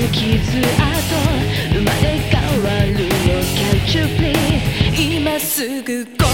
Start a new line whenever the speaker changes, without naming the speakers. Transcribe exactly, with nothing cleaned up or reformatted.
傷跡生まれ変わるよ Catch you please 今すぐ